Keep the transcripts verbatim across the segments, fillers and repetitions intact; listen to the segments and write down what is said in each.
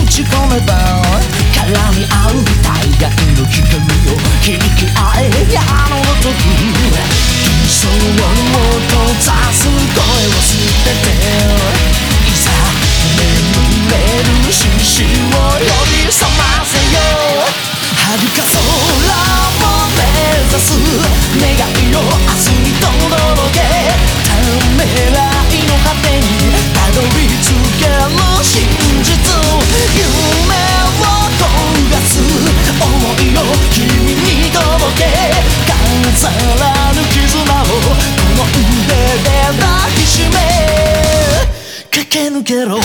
ち込めば絡み合う互いの光を響き合えあの時理想を閉ざす声を捨てていざ眠れる獅子を呼び覚ませよ遥か空を目指す願いを明日に届けためらいの果てにたどり着ける真実夢を焦がす想いを君に届け飾らぬ絆をこの腕で抱きしめ駆け抜けろ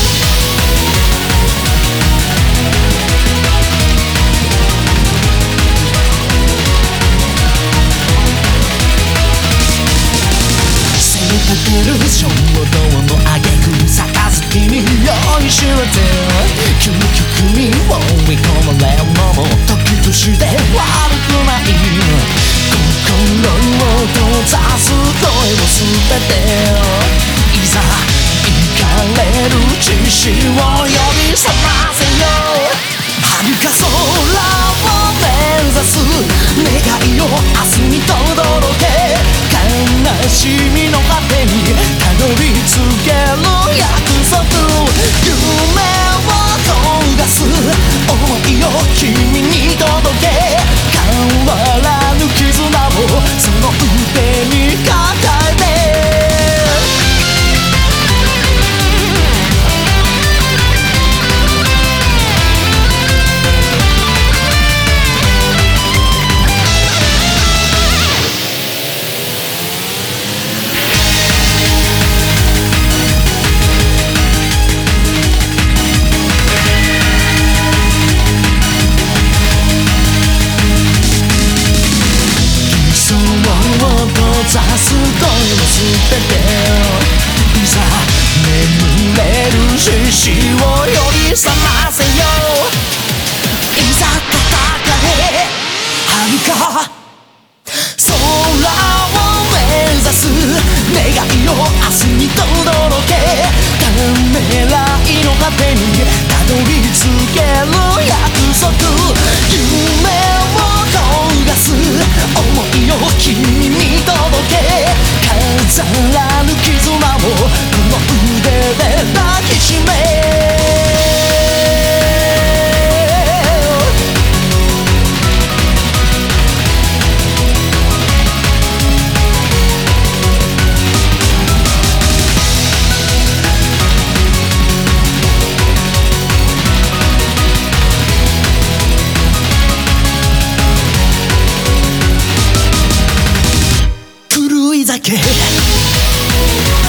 立てる衝動の挙句杯に酔いしれて究極に追い込まれるのも時として悪くない心を閉ざす声を捨てていざ行かれる獅子を呼び覚ませよ遥か空を目指す願いを明日に届け悲しみの果てにたどり着ける約束夢を焦がす想いを君に届け変わらぬ絆をその腕に抱えて閉ざす声を捨てていざ眠れる獅子を呼び覚ませよいざ戦え遥か空を目指す願いを明日に届けためらいの果てにたどり着ける約束夢を焦がす想いを君に届け飾らぬ絆をこの腕で抱きしめ酒